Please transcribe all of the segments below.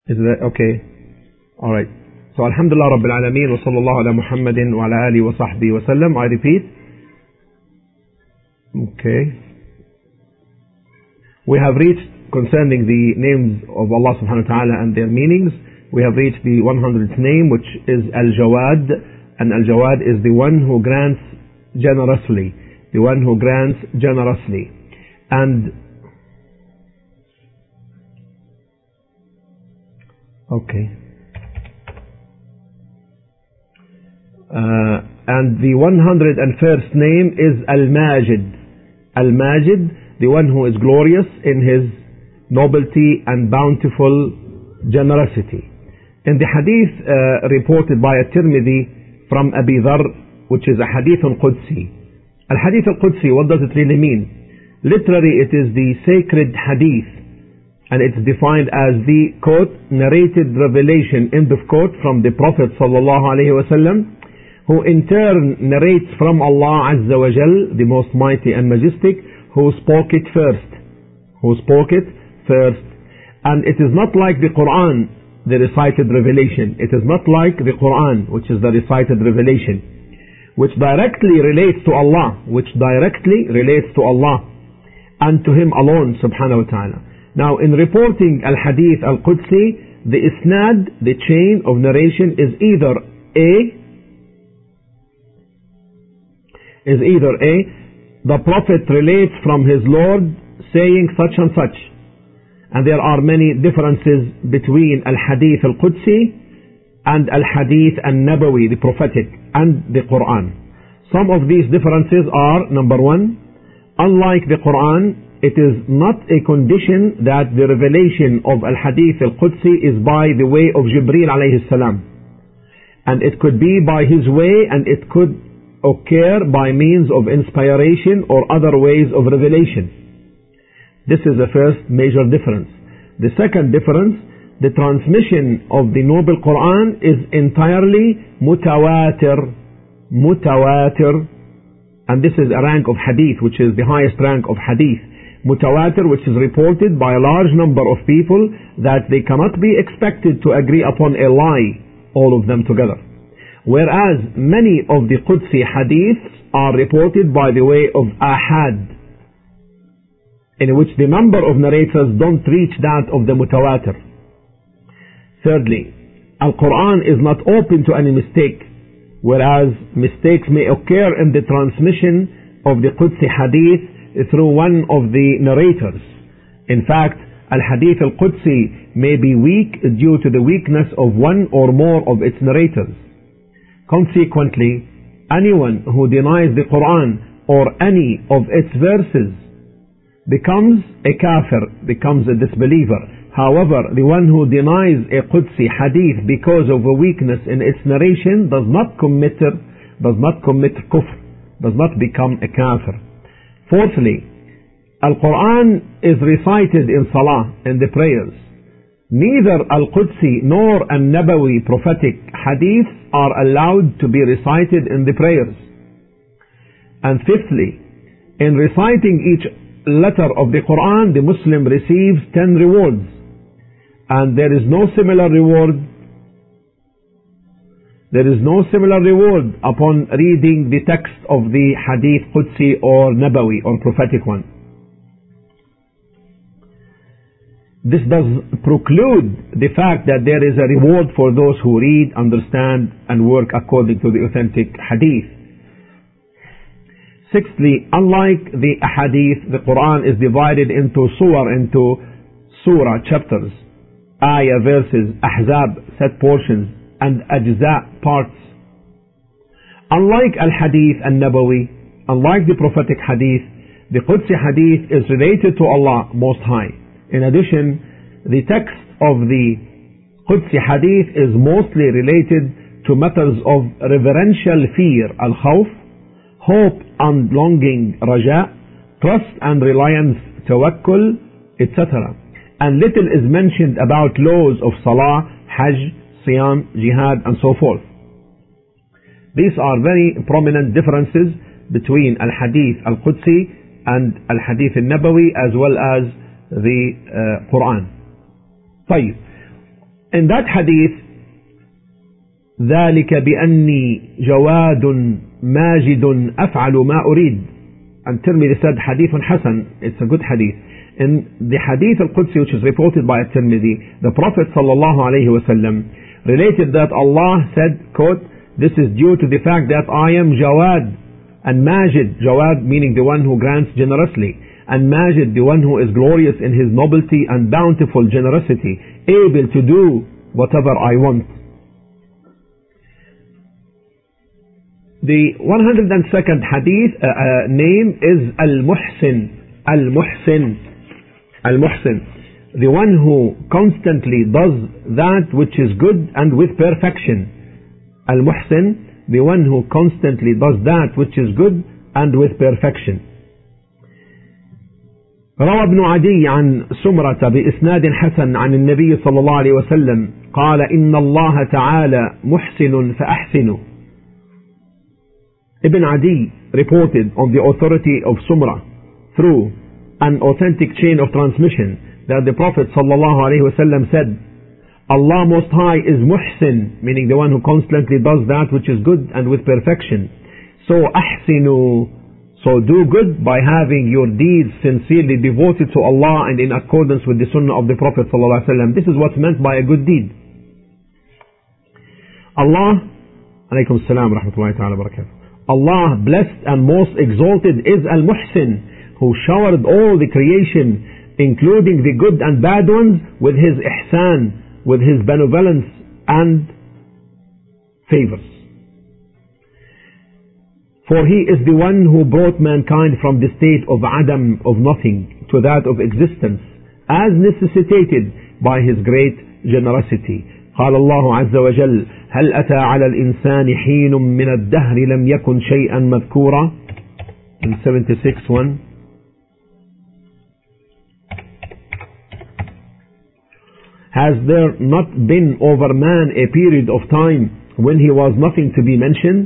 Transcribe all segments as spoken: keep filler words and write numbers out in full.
Is that okay? All right. So Alhamdulillah Rabbil Alameen wa sallallahu ala Muhammadin wa ala alihi wa sahbihi wa sallam. I repeat. Okay. We have reached, concerning the names of Allah subhanahu wa ta'ala and their meanings, we have reached the one hundredth name, which is Al-Jawad. And Al-Jawad is the one who grants generously. The one who grants generously. And okay. Uh, and the one hundred first name is Al-Majid. Al-Majid, the one who is glorious in his nobility and bountiful generosity. In the hadith uh, reported by At-Tirmidhi from Abi Dharr, which is a hadith al-Qudsi. Al-Hadith al-Qudsi, what does it really mean? Literally, it is the sacred hadith, and it's defined as the, quote, narrated revelation, end of quote, from the Prophet sallallahu alaihi wasallam, who in turn narrates from Allah Azza wa Jal, the most mighty and majestic, who spoke it first. Who spoke it first. And it is not like the Quran, the recited revelation. It is not like the Quran, which is the recited revelation, which directly relates to Allah, which directly relates to Allah and to Him alone subhanahu wa ta'ala. Now in reporting Al-Hadith Al-Qudsi, the isnad, the chain of narration is either A, is either A, the Prophet relates from his Lord saying such and such. And there are many differences between Al-Hadith Al-Qudsi and Al-Hadith Al-Nabawi, the prophetic, and the Quran. Some of these differences are, number one, unlike the Quran, it is not a condition that the revelation of Al-Hadith Al-Qudsi is by the way of Jibreel alayhi salam. And it could be by his way, and it could occur by means of inspiration or other ways of revelation. This is the first major difference. The second difference, the transmission of the Noble Quran is entirely mutawatir. Mutawatir. And this is a rank of hadith, which is the highest rank of hadith. Mutawatir, which is reported by a large number of people, that they cannot be expected to agree upon a lie, all of them together. Whereas many of the Qudsi hadiths are reported by the way of ahad, in which the number of narrators don't reach that of the mutawatir. Thirdly, Al-Quran is not open to any mistake, whereas mistakes may occur in the transmission of the Qudsi hadith through one of the narrators. In fact, Al-Hadith Al-Qudsi may be weak due to the weakness of one or more of its narrators. Consequently, anyone who denies the Quran or any of its verses becomes a kafir, becomes a disbeliever. However, the one who denies a Qudsi hadith because of a weakness in its narration does not commit does not commit kufr, does not become a kafir. Fourthly, Al-Quran is recited in Salah, in the prayers. Neither Al-Qudsi nor Al-Nabawi prophetic hadiths are allowed to be recited in the prayers. And fifthly, in reciting each letter of the Quran, the Muslim receives ten rewards. And there is no similar reward there is no similar reward upon reading the text of the Hadith Qudsi or Nabawi or prophetic one. This does preclude the fact that there is a reward for those who read, understand, and work according to the authentic hadith. Sixthly, unlike the hadith, the Quran is divided into surah, into surah, chapters, ayah, verses, ahzab, set portions, and ajza, parts. Unlike al-hadith al-nabawi, unlike the prophetic hadith, the Qudsi hadith is related to Allah Most High. In addition, the text of the Qudsi hadith is mostly related to matters of reverential fear, al-khawf, hope and longing, raja, trust and reliance, tawakkul, et cetera. And little is mentioned about laws of salah, hajj, siyam, jihad, and so forth. These are very prominent differences between al-hadith al-Qudsi and al-hadith al-Nabawi, as well as the uh, Quran. طيب. In that hadith, ذلك بأني جواد ماجد أفعل ما أريد. And Tirmidhi said hadith Hasan, it's a good hadith. In the hadith al-Qudsi, which is reported by Tirmidhi, the Prophet sallallahu alayhi wasallam related that Allah said, quote, this is due to the fact that I am Jawad and Majid, Jawad meaning the one who grants generously, and Majid the one who is glorious in his nobility and bountiful generosity, able to do whatever I want. The one hundred second hadith uh, uh, name is Al-Muhsin. Al-Muhsin. Al-Muhsin. The one who constantly does that which is good and with perfection. Al-Muhsin, the one who constantly does that which is good and with perfection. روى ابن عدي عن سمرة بإسناد حسن عن النبي صلى الله عليه وسلم قال إن الله تعالى محسن فأحسنوا. Ibn Adi reported on the authority of Sumrah through an authentic chain of transmission that the Prophet sallallahu alaihi wasallam said, Allah Most High is Muhsin, meaning the one who constantly does that which is good and with perfection. So ahsinu, so do good by having your deeds sincerely devoted to Allah and in accordance with the sunnah of the Prophet sallallahu alaihi wasallam. This is what's meant by a good deed. Allah, alaykum assalam wa rahmatullahi ta'ala wa barakatuh. Allah, blessed and most exalted, is Al-Muhsin, who showered all the creation, including the good and bad ones, with His ihsan, with His benevolence and favors. For He is the one who brought mankind from the state of Adam, of nothing, to that of existence, as necessitated by His great generosity. قال الله عز وجل هل أتى على الإنسان حين من الدهر لم يكن شيئا مذكورا. In seventy-six one, has there not been over man a period of time when he was nothing to be mentioned?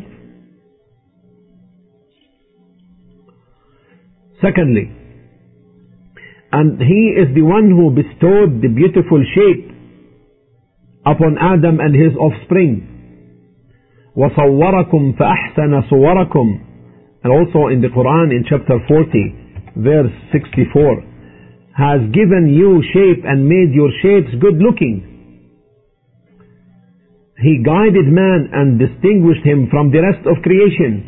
Secondly, and He is the one who bestowed the beautiful shape upon Adam and his offspring. وَصَوَّرَكُمْ فَأَحْسَنَ صُوَرَكُمْ. And also in the Quran in chapter forty, verse sixty-four, has given you shape and made your shapes good looking. He guided man and distinguished him from the rest of creation.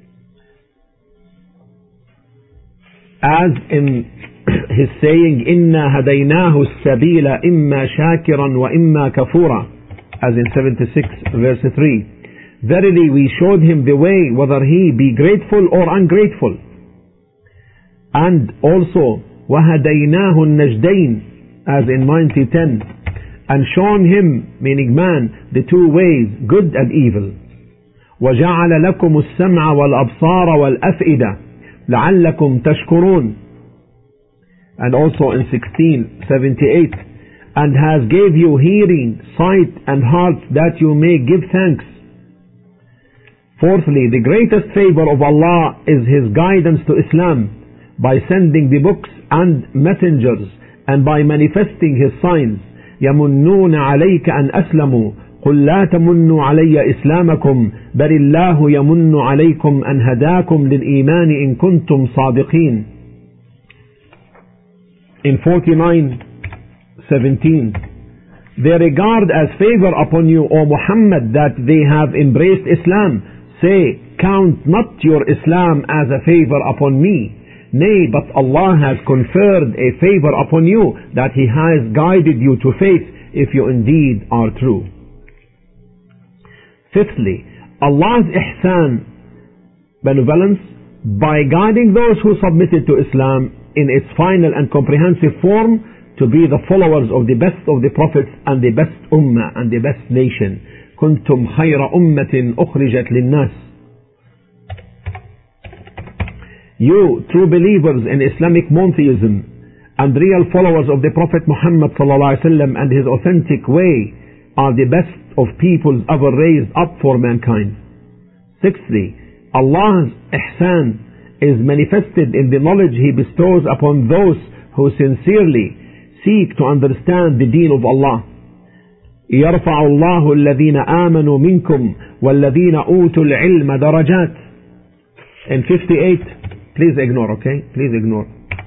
As in His saying, إِنَّا هَدَيْنَاهُ السَّبِيلَ إِمَّا شَاكِرًا وَإِمَّا كَفُورًا, as in seventy-six verse three. Verily we showed him the way, whether he be grateful or ungrateful. And also وَهَدَيْنَاهُ النَّجْدَيْنِ, as in ninety ten, and shown him, meaning man, the two ways, good and evil. وَجَعَلَ لَكُمُ السَّمْعَ وَالْأَبْصَارَ وَالْأَفْئِدَةَ لَعَلَّكُمْ تَشْكُرُونَ. And also in sixteen seventy-eight, and has gave you hearing, sight and heart that you may give thanks. Fourthly, the greatest favor of Allah is His guidance to Islam by sending the books and messengers and by manifesting His signs. يَمُنُّونَ عَلَيْكَ أَنْ أَسْلَمُوا قُلْ لَا تَمُنُّوا عَلَيَّ إِسْلَامَكُمْ بَلِ اللَّهُ يَمُنُّ عَلَيْكُمْ أَنْ هَدَاكُمْ لِلْإِيمَانِ إِن كُنتُمْ صَادِقِينَ. In forty-nine seventeen, they regard as favor upon you, O Muhammad, that they have embraced Islam. Say, count not your Islam as a favor upon me. Nay, but Allah has conferred a favor upon you, that He has guided you to faith, if you indeed are true. Fifthly, Allah's ihsan, benevolence, by guiding those who submitted to Islam in its final and comprehensive form to be the followers of the best of the prophets and the best ummah and the best nation. كنتم خير أمة أخرجت للناس. You, true believers in Islamic monotheism and real followers of the Prophet Muhammad sallallahu alaihi wasallam and his authentic way, are the best of peoples ever raised up for mankind. Sixthly, Allah's ihsan is manifested in the knowledge He bestows upon those who sincerely seek to understand the deen of Allah. يرفع الله الذين آمنوا منكم والذين أوتوا العلم درجات. In fifty-eight, please ignore, okay? Please ignore.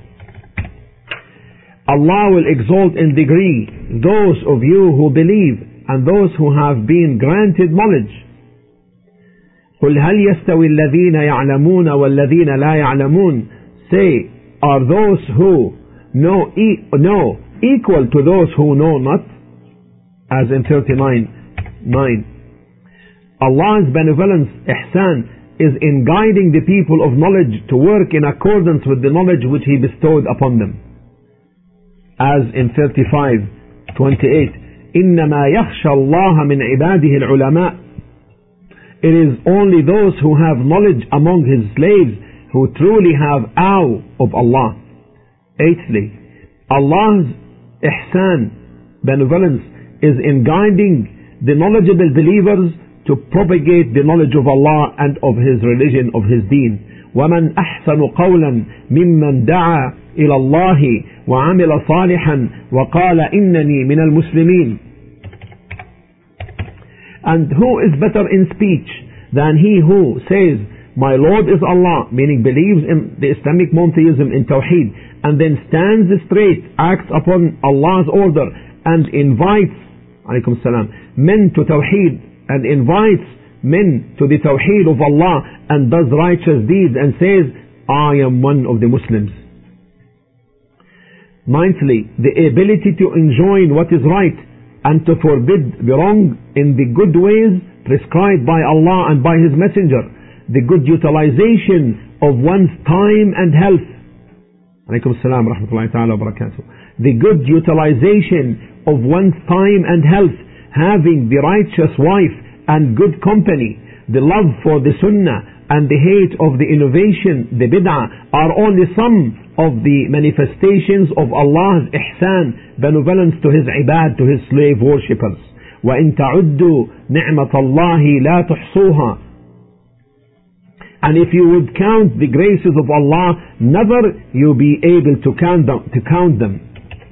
Allah will exalt in degree those of you who believe and those who have been granted knowledge. قل هل يستوي الذين يعلمون والذين لا يعلمون. Say, are those who know, e know equal to those who know not? As in thirty-nine nine. Allah's benevolence, ihsan, is in guiding the people of knowledge to work in accordance with the knowledge which He bestowed upon them. As in thirty-five twenty-eight. إنما يخشى الله من عباده العلماء. It is only those who have knowledge among His slaves who truly have awe of Allah. Eighthly, Allah's ihsan, benevolence, is in guiding the knowledgeable believers to propagate the knowledge of Allah and of His religion, of His deen. وَمَنْ أَحْسَنُ قَوْلًا مِمَّنْ دَعَى إِلَى اللَّهِ وَعَمِلَ صَالِحًا وَقَالَ إِنَّنِي مِنَ الْمُسْلِمِينَ. And who is better in speech than he who says, my Lord is Allah, meaning believes in the Islamic monotheism in Tawheed, and then stands straight, acts upon Allah's order, and invites alaykum salam, men to Tawheed, and invites men to the Tawheed of Allah, and does righteous deeds and says, I am one of the Muslims. Ninthly, the ability to enjoin what is right and to forbid the wrong in the good ways prescribed by Allah and by His Messenger. The good utilization of one's time and health. Alaykum salam wa rahmatullahi ta'ala wa barakatuh. The good utilization of one's time and health, having the righteous wife and good company, the love for the sunnah and the hate of the innovation, the bid'ah, are only some of the manifestations of Allah's ihsan, benevolence to His ibad, to His slave worshippers. وَإِن تَعُدُّوا نِعْمَةَ اللَّهِ لَا تُحْصُوهَا. And if you would count the graces of Allah, never you'll be able to count them. To count them.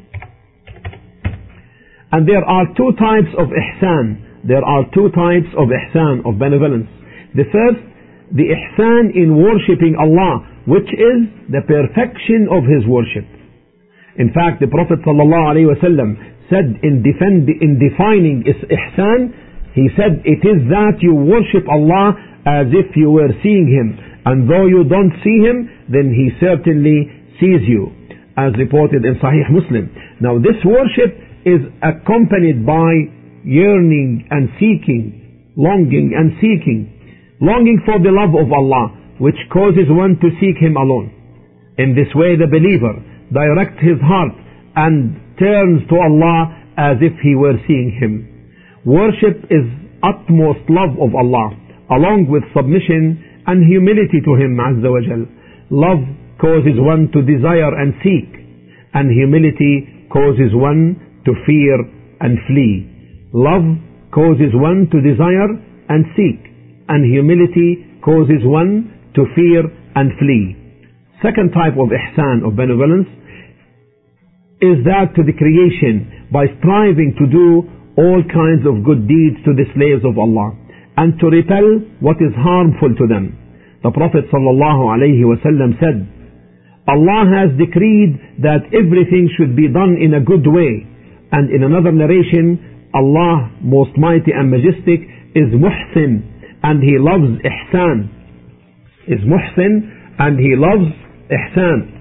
And there are two types of ihsan. There are two types of ihsan, of benevolence. The first, the ihsan in worshipping Allah, which is the perfection of His worship. In fact, the Prophet ﷺ said in, defend, in defining ihsan, he said, it is that you worship Allah as if you were seeing Him, and though you don't see Him, then He certainly sees you, as reported in Sahih Muslim. Now this worship is accompanied by yearning and seeking, longing and seeking, longing for the love of Allah, which causes one to seek Him alone. In this way the believer directs his heart and turns to Allah as if he were seeing Him. Worship is utmost love of Allah, along with submission and humility to Him Azza wa Jal. Love causes one to desire and seek, and humility causes one to fear and flee. Love causes one to desire and seek, and humility causes one to fear and flee. Second type of ihsan, of benevolence, is that to the creation, by striving to do all kinds of good deeds to the slaves of Allah, and to repel what is harmful to them. The Prophet sallallahu alaihi wasallam said, Allah has decreed that everything should be done in a good way. And in another narration, Allah, most mighty and majestic, is muhsin, and He loves ihsan. Is muhsin, and He loves ihsan.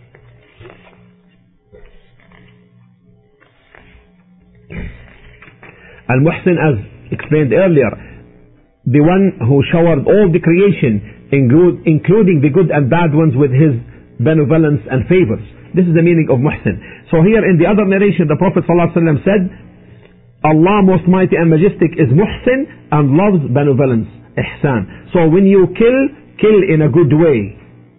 Al-Muhsin, as explained earlier, the one who showered all the creation, include, including the good and bad ones, with His benevolence and favors. This is the meaning of Muhsin. So here in the other narration, the Prophet ﷺ said, Allah most mighty and majestic is Muhsin and loves benevolence, ihsan. So when you kill, kill in a good way.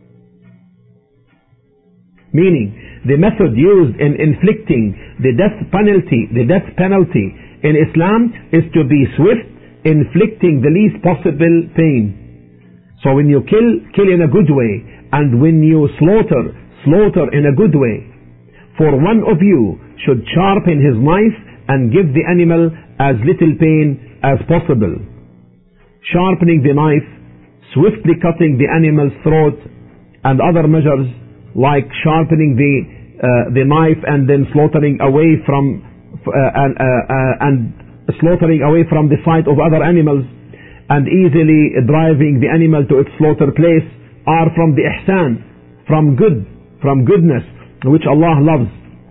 Meaning, the method used in inflicting the death penalty, the death penalty in Islam is to be swift, inflicting the least possible pain. So when you kill, kill in a good way, and when you slaughter, slaughter in a good way. For one of you should sharpen his knife and give the animal as little pain as possible. Sharpening the knife, swiftly cutting the animal's throat, and other measures like sharpening the uh, the knife and then slaughtering away from uh, and, uh, uh, and slaughtering away from the sight of other animals, and easily driving the animal to its slaughter place are from the ihsan, from good, from goodness, which Allah loves.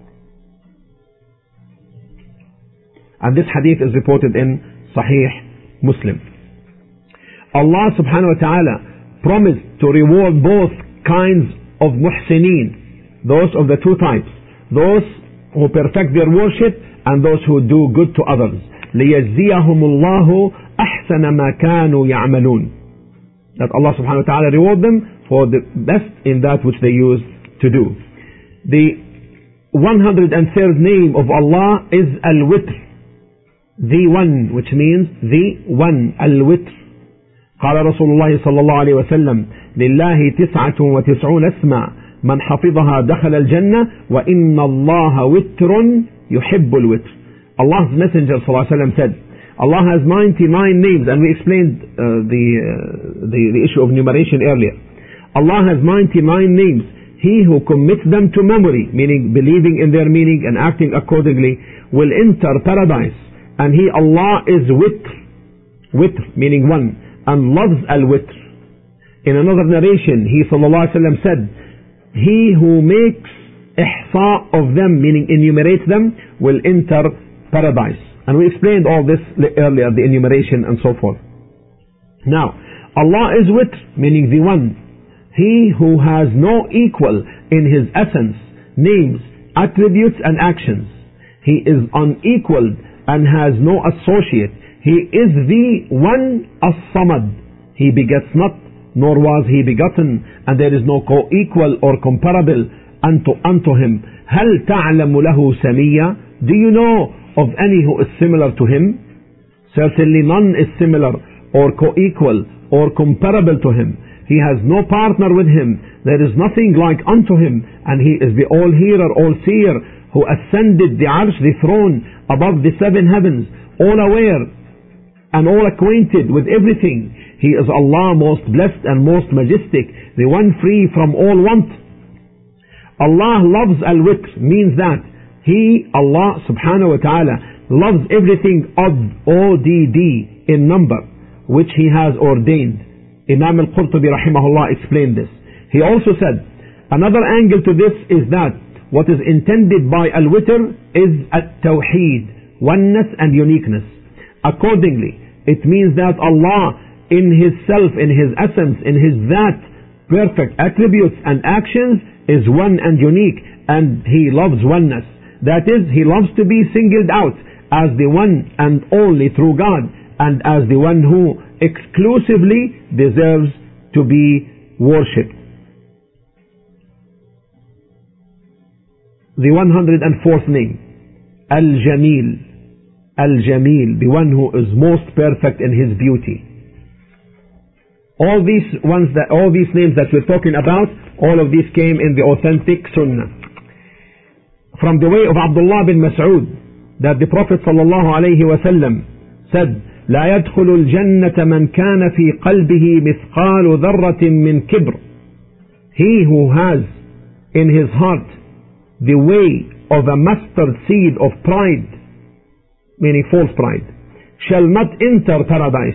And this hadith is reported in Sahih Muslim. Allah subhanahu wa ta'ala promised to reward both kinds of muhsineen, those of the two types, those who perfect their worship and those who do good to others. لِيَجْزِيَهُمُ اللَّهُ أَحْسَنَ مَا كَانُوا يَعْمَلُونَ. That Allah subhanahu wa ta'ala reward them for the best in that which they used to do. The one hundred third name of Allah is Al-Witr, the one, which means the one, Al-Witr. قال رسول الله صلى الله عليه وسلم لله تسعة وتسعون اسما من حفظها دخل الجنة وإن الله وتر يحب الوتر. Allah's Messenger صلى الله عليه وسلم said, Allah has ninety-nine names, and we explained uh, the, uh, the the issue of numeration earlier. Allah has ninety-nine names. He who commits them to memory, meaning believing in their meaning and acting accordingly, will enter paradise. And He, Allah, is witr, witr meaning one, and loves al-witr. In another narration, He sallallahu alaihi wasallam said, He who makes ihsa of them, meaning enumerates them, will enter paradise. And we explained all this earlier, the enumeration and so forth. Now, Allah is witr, meaning the one, He who has no equal in His essence, names, attributes and actions. He is unequaled and has no associate. He is the one as-samad. He begets not, nor was He begotten, and there is no co-equal or comparable unto, unto Him. هل تعلم له سميا? Do you know of any who is similar to Him? Certainly none is similar or co-equal or comparable to Him. He has no partner with Him. There is nothing like unto Him, and He is the all-hearer, all-seer, who ascended the arsh, the throne, above the seven heavens, all aware and all acquainted with everything. He is Allah, most blessed and most majestic, the one free from all want. Allah loves al-witr, means that He, Allah subhanahu wa ta'ala, loves everything odd, O D D, in number, which He has ordained. Imam al-Qurtubi rahimahullah explained this. He also said, another angle to this is that what is intended by al-witr is at-tawheed, oneness and uniqueness. Accordingly, it means that Allah in His self, in His essence, in His that perfect attributes and actions is one and unique, and He loves oneness. That is, He loves to be singled out as the one and only true God, and as the one who exclusively deserves to be worshipped. The one hundred fourth name, Al-Jamil. Al-Jamil, the one who is most perfect in His beauty. All these ones that, all these names that we're talking about, all of these came in the authentic Sunnah. From the way of Abdullah bin Mas'ud, that the Prophet sallallahu alayhi wa sallam said, لا يدخل الجنة من كان في قلبه مثقال ذرة من كبر. He who has in his heart the way of a mustard seed of pride, meaning false pride, shall not enter paradise.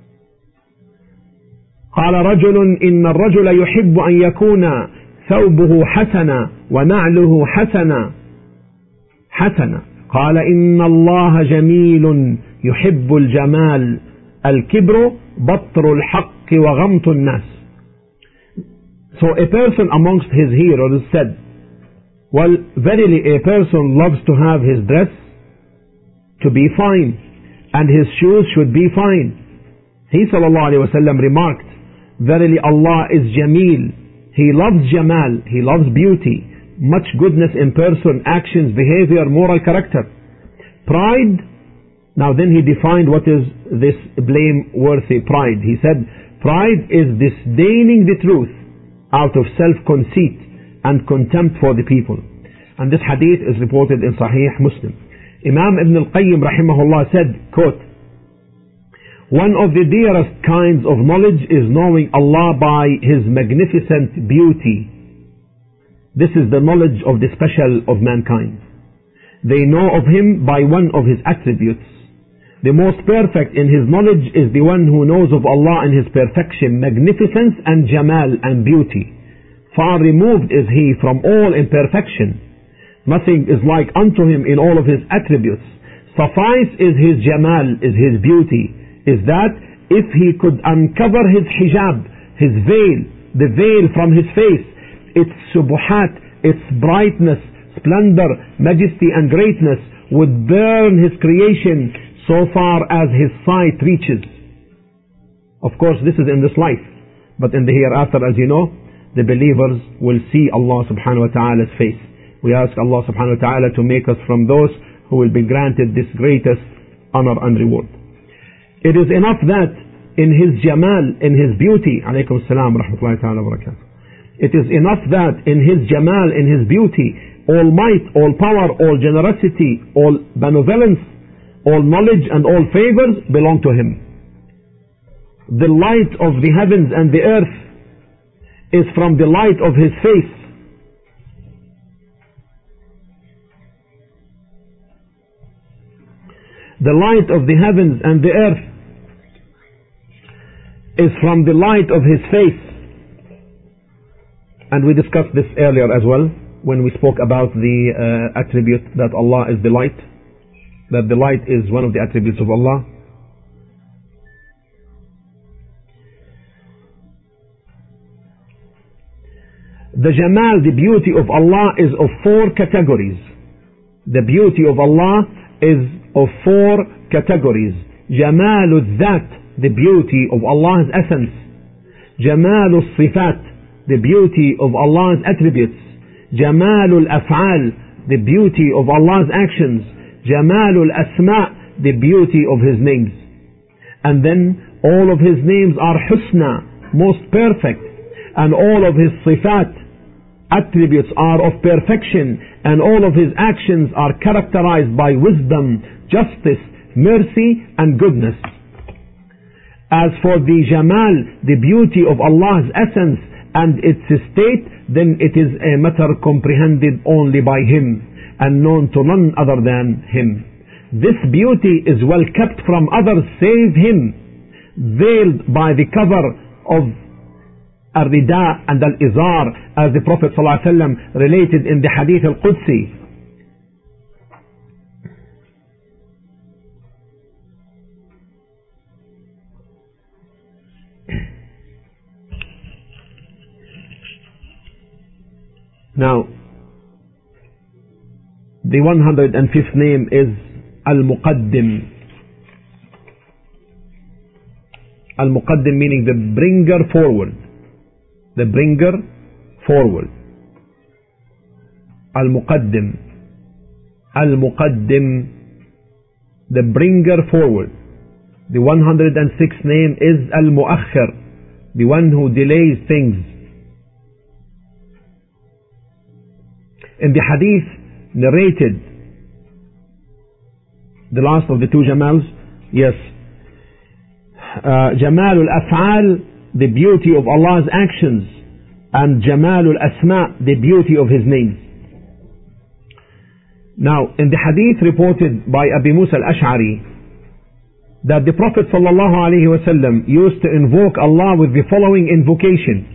قال رجل إن الرجل يحب أن يكون ثوبه حسنا ونعله حسنا حسنا قال إن الله جميل يحب الجمال الكبر بطر الحق وغمط الناس. So a person amongst his hearers said, well, verily a person loves to have his dress to be fine, and his shoes should be fine. He sallallahu alayhi wa sallam remarked, verily Allah is Jameel. He loves Jamal, He loves beauty, much goodness in person, actions, behavior, moral character. Pride, now then He defined what is this blameworthy pride. He said, pride is disdaining the truth out of self-conceit and contempt for the people. And this hadith is reported in Sahih Muslim. Imam Ibn al-Qayyim rahimahullah said, quote, "One of the dearest kinds of knowledge is knowing Allah by His magnificent beauty. This is the knowledge of the special of mankind. They know of Him by one of His attributes. The most perfect in his knowledge is the one who knows of Allah in His perfection, magnificence and jamal and beauty. Far removed is He from all imperfection. Nothing is like unto Him in all of His attributes. Suffice is His jamal, is His beauty, is that if He could uncover His hijab, His veil, the veil from His face, its subuhat, its brightness, splendor, majesty and greatness would burn His creation so far as His sight reaches." Of course, this is in this life, but in the hereafter, as you know, the believers will see Allah subhanahu wa ta'ala's face. We ask Allah subhanahu wa ta'ala to make us from those who will be granted this greatest honor and reward. It is enough that in His jamal, in His beauty, alaykum assalam wa rahmatullahi ta'ala wa barakatuh. It is enough that in His jamal, in His beauty, all might, all power, all generosity, all benevolence, all knowledge and all favors belong to Him. The light of the heavens and the earth is from the light of His face. The light of the heavens and the earth is from the light of His face. And we discussed this earlier as well when we spoke about the uh, attribute that Allah is the light, that the light is one of the attributes of Allah. The jamal, the beauty of Allah, is of four categories. The beauty of Allah is of four categories. Jamalul Dhat, the beauty of Allah's essence. Jamalul Sifat, the beauty of Allah's attributes. Jamalul Af'al, the beauty of Allah's actions. Jamalul Asma, the beauty of His names. And then all of His names are Husna, most perfect. And all of His Sifat, attributes, are of perfection. And all of His actions are characterized by wisdom, justice, mercy and goodness. As for the Jamal, the beauty of Allah's essence and its state, then it is a matter comprehended only by Him and known to none other than Him. This beauty is well kept from others save Him, veiled by the cover of al-rida and al-izar, as the Prophet ﷺ related in the Hadith al-Qudsi. Now, the one hundred fifth name is Al-Muqaddim. Al-Muqaddim meaning the bringer forward. The bringer forward. Al-Muqaddim. Al-Muqaddim, the bringer forward. The one hundred sixth name is Al-Mu'akhir, the one who delays things. In the hadith narrated, the last of the two Jamals, yes, uh, Jamalul Af'al, the beauty of Allah's actions, and Jamalul Asma, the beauty of His names. Now, in the hadith reported by Abi Musa al-Ash'ari, that the Prophet sallallahu alaihi wasallam used to invoke Allah with the following invocation: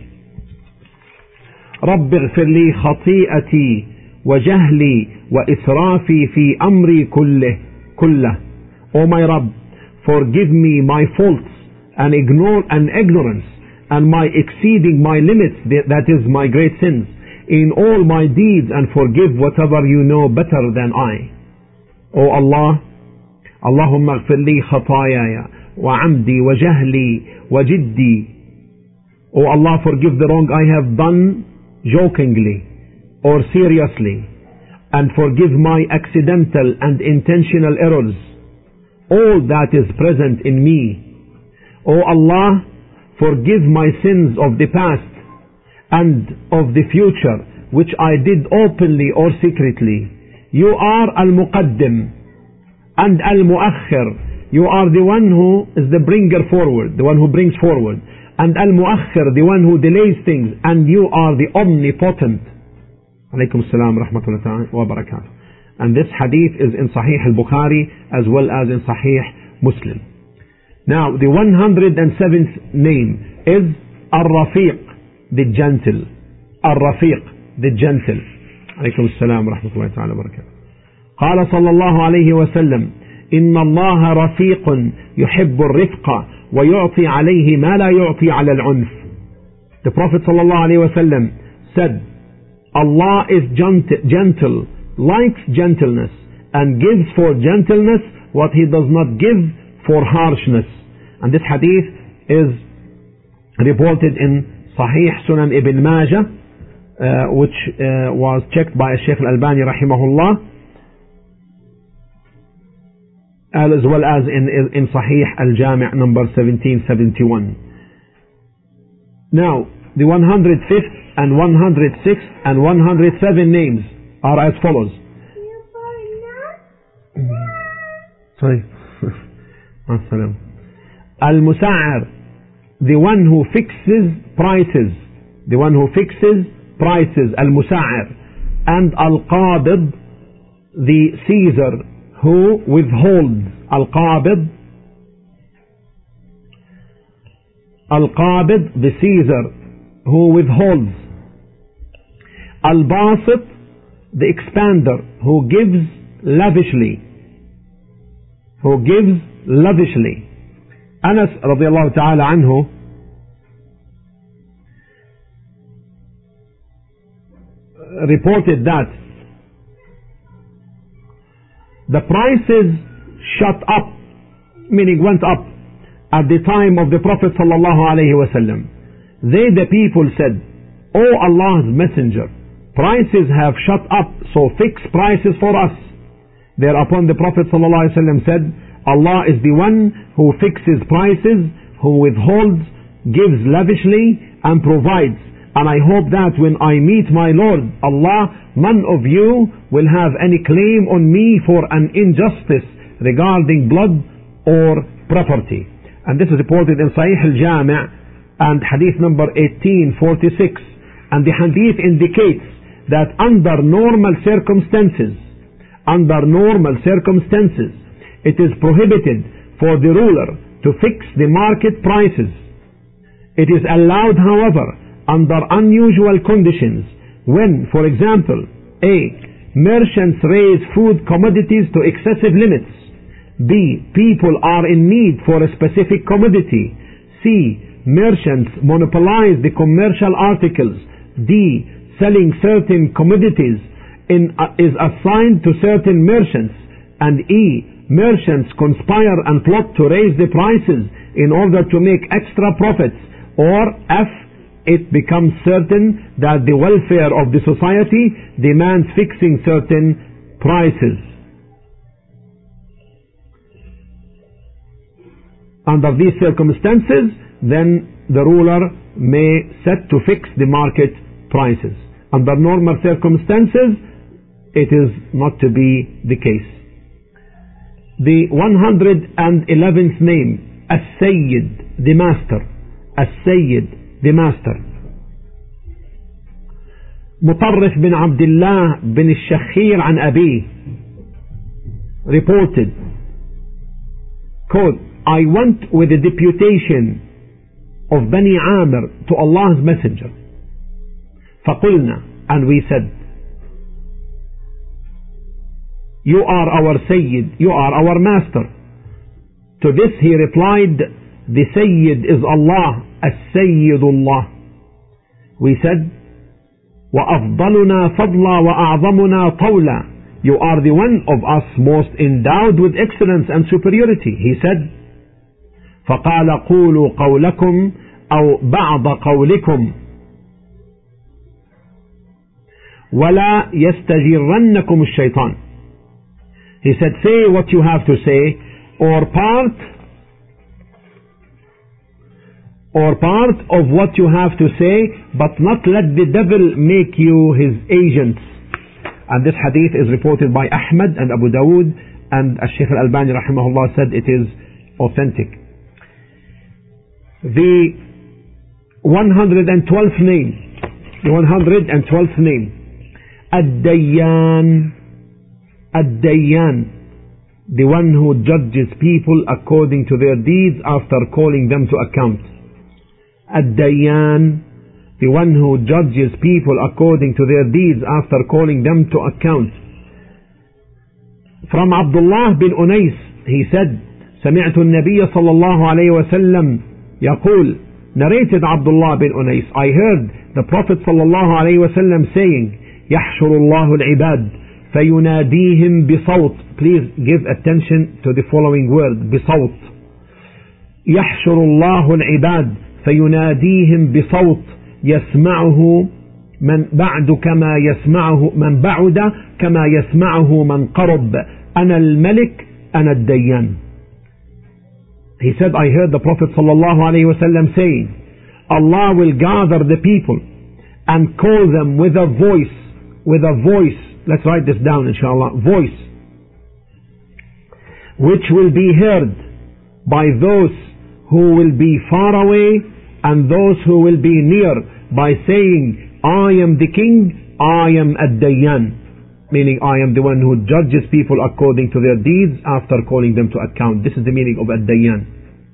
رب اغفر لي خطيئتي وجهلي وإسرافي في أمري كله كله. O my Rabb, forgive me my faults and ignore and ignorance and my exceeding my limits, that is my great sins, in all my deeds, and forgive whatever you know better than I. O Allah, Allahumma اغفر لي خطاياي وعمدي وجهلي وجدي. O Allah, forgive the wrong I have done jokingly or seriously, and forgive my accidental and intentional errors, all that is present in me. O Allah, forgive my sins of the past and of the future, which I did openly or secretly. You are Al-Muqaddim, And al-muakhir, you are the one who is the bringer forward, the one who brings forward. And al-muakhir, the one who delays things. And you are the omnipotent. Alaykum as-salam wa rahmatullahi wa barakatuh. And this hadith is in Sahih al-Bukhari as well as in Sahih Muslim. Now, the one hundred seventh name is Ar-Rafiq, the gentle. Ar-Rafiq, the gentle. Alaykum as-salam wa rahmatullahi wa barakatuh. قال صلى الله عليه وسلم إن الله رفيق يحب الرفق ويعطي عليه ما لا يعطي على العنف. The Prophet صلى الله عليه وسلم said, Allah is gentle, likes gentleness, and gives for gentleness what He does not give for harshness. And this hadith is reported in Sahih Sunan Ibn Majah, uh, which uh, was checked by Shaykh Al-Albani rahimahullah, as well as in, in Sahih Al-Jami' number seventeen seventy-one. Now, the one hundred fifth and one hundred sixth and one hundred seventh names are as follows. Sorry. Al-Musa'ar, the one who fixes prices. The one who fixes prices. Al-Musa'ar. And Al-Qabid, the Caesar, who withholds. Al-Qabid, Al-Qabid, the Caesar, who withholds. Al-Basit, the expander, who gives lavishly. Who gives lavishly. Anas radiallahu ta'ala anhu reported that the prices shot up, meaning went up, at the time of the Prophet sallallahu alaihi wasallam. They, the people, said, O Allah's Messenger, prices have shot up, so fix prices for us. Thereupon the Prophet sallallahu alaihi wasallam said, Allah is the one who fixes prices, who withholds, gives lavishly, and provides. And I hope that when I meet my Lord, Allah, none of you will have any claim on me for an injustice regarding blood or property. And this is reported in Sahih al-Jami' and hadith number eighteen forty-six. And the hadith indicates that under normal circumstances, under normal circumstances, it is prohibited for the ruler to fix the market prices. It is allowed, however, under unusual conditions, when, for example, A. Merchants raise food commodities to excessive limits. B. People are in need for a specific commodity. C. Merchants monopolize the commercial articles. D. Selling certain commodities in, uh, is assigned to certain merchants. And E. Merchants conspire and plot to raise the prices in order to make extra profits. Or F. It becomes certain that the welfare of the society demands fixing certain prices. Under these circumstances, then the ruler may set to fix the market prices. Under normal circumstances, it is not to be the case. The one hundred eleventh name, As-Sayyid, the Master. As-Sayyid, the Master. Mutarrif bin Abdullah bin al-Shakhir an Abi reported, quote, I went with a deputation of Bani Amir to Allah's Messenger. فَقُلْنَا, and we said, you are our Sayyid, you are our Master. To this he replied, the Sayyid is Allah, As-Sayyidullah. We said, وَأَفْضَلُنَا فَضْلًا وَأَعْظَمُنَا طَوْلًا. You are the one of us most endowed with excellence and superiority. He said, فَقَالَ قُولُوا قَوْلَكُمْ أَوْ بَعْضَ قَوْلِكُمْ وَلَا يَسْتَجِرَّنَّكُمُ الشَّيْطَانِ. He said, say what you have to say, or part or part of what you have to say, but not let the devil make you his agents. And this hadith is reported by Ahmad and Abu Dawood and Shaykh Al-Albani rahimahullah said it is authentic. The one hundred twelfth name, the one hundred twelfth name, Ad-Dayyan, Ad-Dayyan, the one who judges people according to their deeds after calling them to account. Ad-Dayyan, the one who judges people according to their deeds after calling them to account. From Abdullah bin Unais, he said, سمعت النبي صلى الله عليه وسلم يقول, narrated Abdullah bin Unais, I heard the Prophet صلى الله عليه وسلم saying, يحشر الله العباد فيناديهم بصوت. Please give attention to the following word, بصوت. يحشر الله العباد فيناديهم بصوت يسمعه من بعد كما يسمعه من بعد كما يسمعه من قرب أنا الملك أنا الديان. He said, I heard the Prophet sallallahu alaihi wasallam saying, Allah will gather the people and call them with a voice, with a voice, let's write this down inshallah, voice, which will be heard by those who will be far away and those who will be near, by saying, I am the king, I am Ad-Dayyan, meaning I am the one who judges people according to their deeds after calling them to account. This is the meaning of Ad-Dayyan.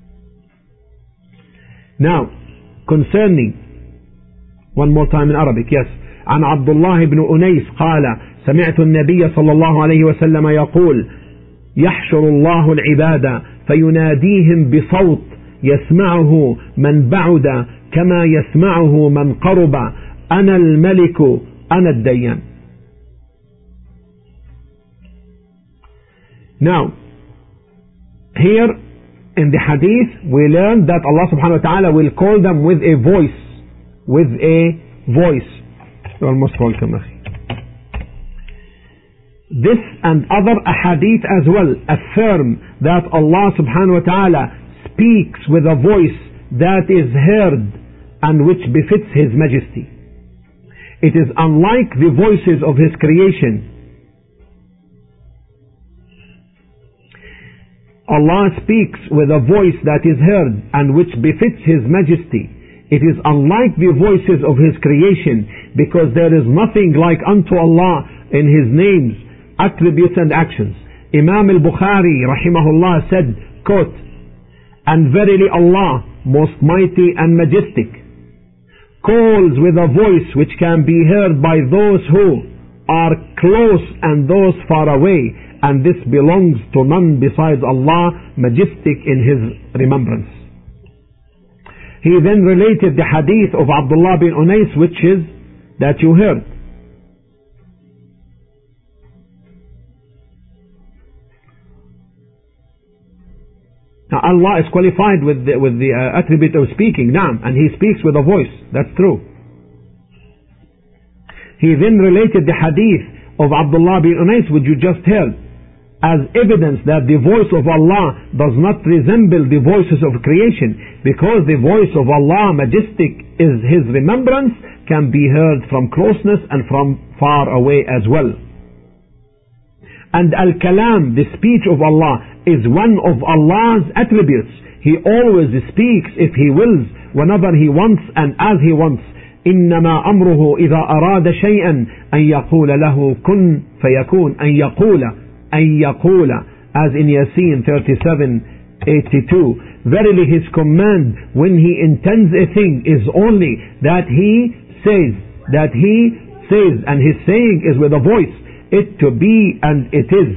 Now, concerning, one more time in Arabic, yes, عن عبد الله بن أنيس قال سمعت النبي صلى الله عليه وسلم يقول يحشر الله العباد فيناديهم بصوت يسمعه من بعد كما يسمعه من قرب أنا الملك أنا الديان. Now, here in the hadith we learn that Allah subhanahu wa ta'ala will call them with a voice, with a voice. You're most welcome. This and other ahadith as well affirm that Allah subhanahu wa ta'ala speaks with a voice that is heard and which befits His Majesty. It is unlike the voices of His creation. Allah speaks with a voice that is heard and which befits His Majesty. It is unlike the voices of His creation, because there is nothing like unto Allah in His names, attributes and actions. Imam al-Bukhari rahimahullah said, quote, and verily Allah, most mighty and majestic, calls with a voice which can be heard by those who are close and those far away, and this belongs to none besides Allah, majestic in His remembrance. He then related the hadith of Abdullah bin Unais, which is that you heard. Now Allah is qualified with the, with the uh, attribute of speaking, naam, and He speaks with a voice, that's true. He then related the hadith of Abdullah bin Unais, which you just heard, as evidence that the voice of Allah does not resemble the voices of creation, because the voice of Allah, majestic is His remembrance, can be heard from closeness and from far away as well. And al-kalam, the speech of Allah, is one of Allah's attributes. He always speaks if He wills, whenever He wants and as He wants. إنما أمره إذا أراد شيئا أن يقول له كن فيكون أن يقول أن يقول, as in Yasin thirty-seven eighty-two. Verily His command when He intends a thing is only that He says, that He says, and His saying is with a voice, it to be and it is.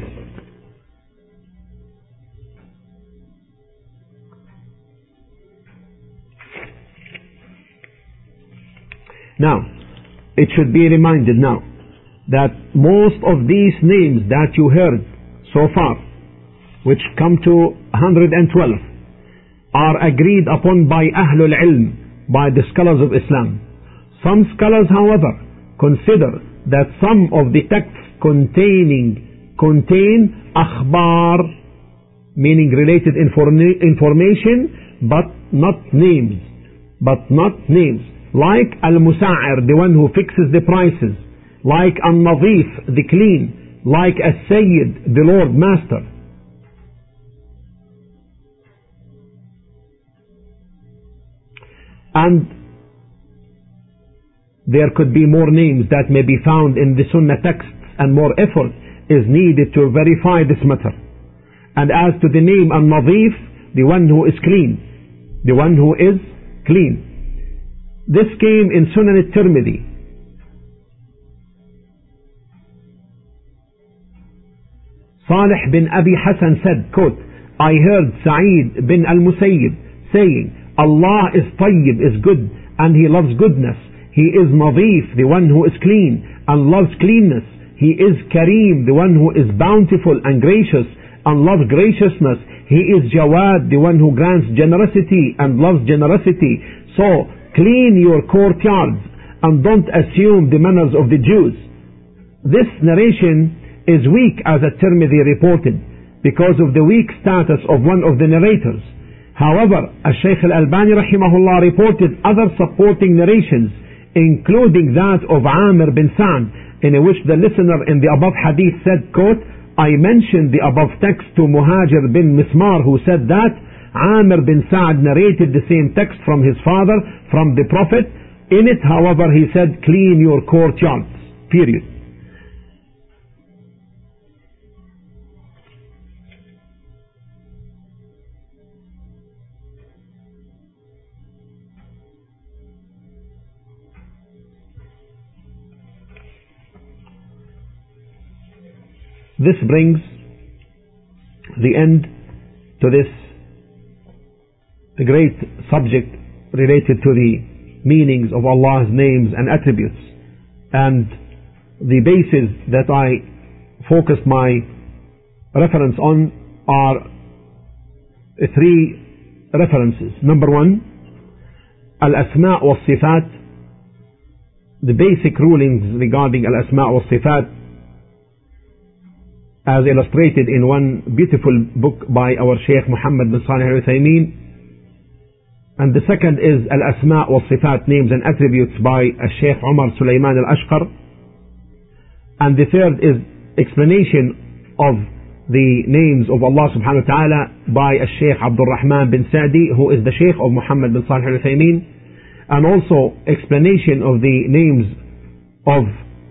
Now, it should be reminded now that most of these names that you heard so far, which come to one hundred twelve, are agreed upon by Ahlul Ilm, by the scholars of Islam. Some scholars, however, consider that some of the texts containing contain akhbar, meaning related informa- information, but not names, but not names. Like Al-Musa'ir, the one who fixes the prices. Like Al-Nadif, the clean. Like As-Sayyid, the Lord Master. and there could be more names that may be found in the Sunnah texts, and more effort is needed to verify this matter. And as to the name Al-Nadif, the one who is clean, the one who is clean, this came in Sunan al-Tirmidhi. Salih bin Abi Hassan said, quote, I heard Sa'id bin al-Musayyib saying, Allah is tayyib, is good, and He loves goodness. He is Nadif, the one who is clean, and loves cleanness. He is Kareem, the one who is bountiful and gracious, and loves graciousness. He is Jawad, the one who grants generosity and loves generosity. So, clean your courtyards, and don't assume the manners of the Jews. This narration is weak, as at-Tirmidhi reported, because of the weak status of one of the narrators. However, Al-Shaykh Al-Albani rahimahullah reported other supporting narrations, including that of Amir bin Sa'd, in which the listener in the above hadith said, quote, I mentioned the above text to Muhajir bin Mismar, who said that Amir bin Sa'd narrated the same text from his father, from the Prophet. In it, however, he said, clean your courtyards, period. This brings the end to this great subject related to the meanings of Allah's names and attributes. And the bases that I focused my reference on are three references. Number one, Al-Asma' wa Sifat, the basic rulings regarding Al-Asma' wa Sifat, as illustrated in one beautiful book by our Shaykh Muhammad bin Salih Al-Uthaymeen. And the second is Al-Asma' wa Sifat, names and attributes, by Shaykh Umar Sulaiman Al-Ashqar. And the third is explanation of the names of Allah subhanahu wa ta'ala by Shaykh Abdul Rahman bin Sa'di, who is the Shaykh of Muhammad bin Salih Al-Uthaymeen. And also explanation of the names of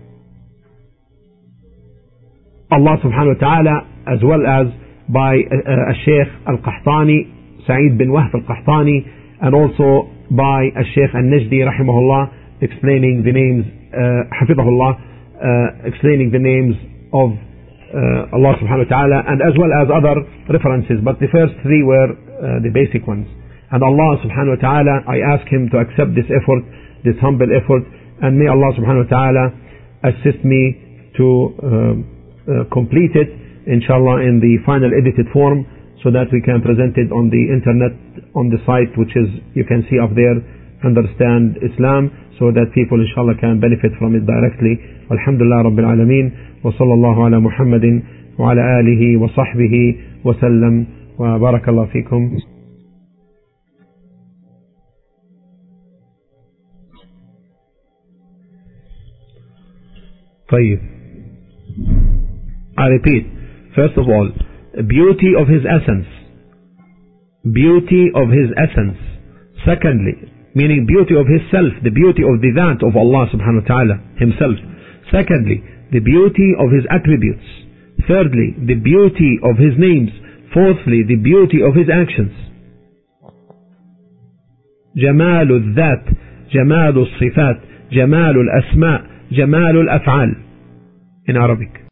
Allah subhanahu wa ta'ala, as well as by uh, Shaykh Al-Qahtani, Sa'id bin Wahb Al-Qahtani, and also by Shaykh Al-Najdi rahimahullah, explaining the names, uh, Hafidahullah, uh, explaining the names of uh, Allah subhanahu wa ta'ala, and as well as other references. But the first three were uh, the basic ones. And Allah subhanahu wa ta'ala, I ask Him to accept this effort, this humble effort, and may Allah subhanahu wa ta'ala assist me to uh, Uh, complete it, inshallah, in the final edited form, so that we can present it on the internet, on the site which is, you can see up there, Understand Islam, so that people inshallah can benefit from it directly. Alhamdulillah Rabbil Alameen, wa sallallahu ala Muhammadin wa ala alihi wa sahbihi wa sallam, wa barakallahu fikum. طيب, I repeat, first of all, beauty of His essence. Beauty of His essence. Secondly, meaning beauty of His self, the beauty of the Dhat of Allah subhanahu wa ta'ala Himself. Secondly, the beauty of His attributes. Thirdly, the beauty of His names. Fourthly, the beauty of His actions. Jamalul Dhat, Jamalul Sifat, Jamalul Asma, Jamalul Af'al in Arabic.